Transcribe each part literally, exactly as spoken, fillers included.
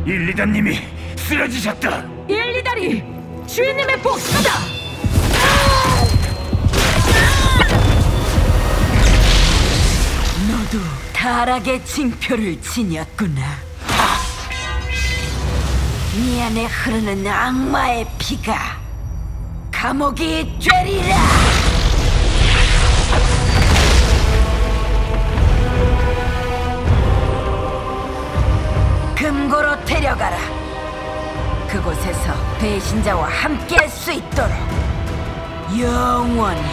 일리다님이 쓰러지셨다. 일리다리 주인님의 복수다. 너도 타락의 징표를 지녔구나. 네 안에 흐르는 악마의 피가 감옥이 되리라. 금고로 데려가라. 그곳에서 배신자와 함께할 수 있도록 영원히.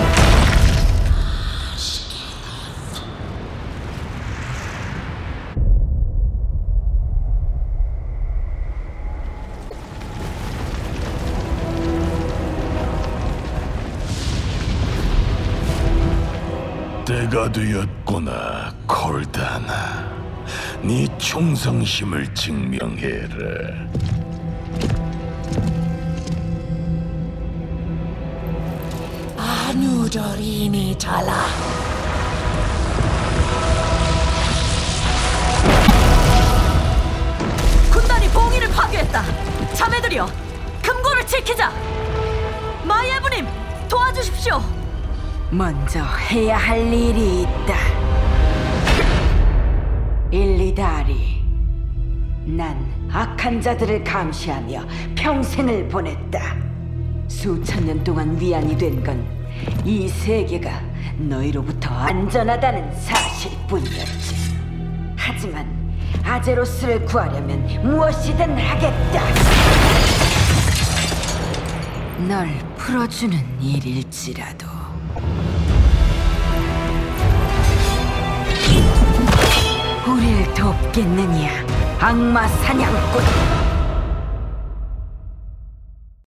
때가 되었구나, 콜다나. 네 충성심을 증명해라. 아누저리니 잘라. 군단이 봉인을 파괴했다. 자매들이여, 금고를 지키자. 마이애브님, 도와주십시오. 먼저 해야 할 일이 있다. 일리다리, 난 악한 자들을 감시하며 평생을 보냈다. 수천 년 동안 위안이 된 건 이 세계가 너희로부터 안전하다는 사실뿐이었지. 하지만 아제로스를 구하려면 무엇이든 하겠다. 널 풀어주는 일일지라도. 우릴 돕겠느냐, 악마 사냥꾼.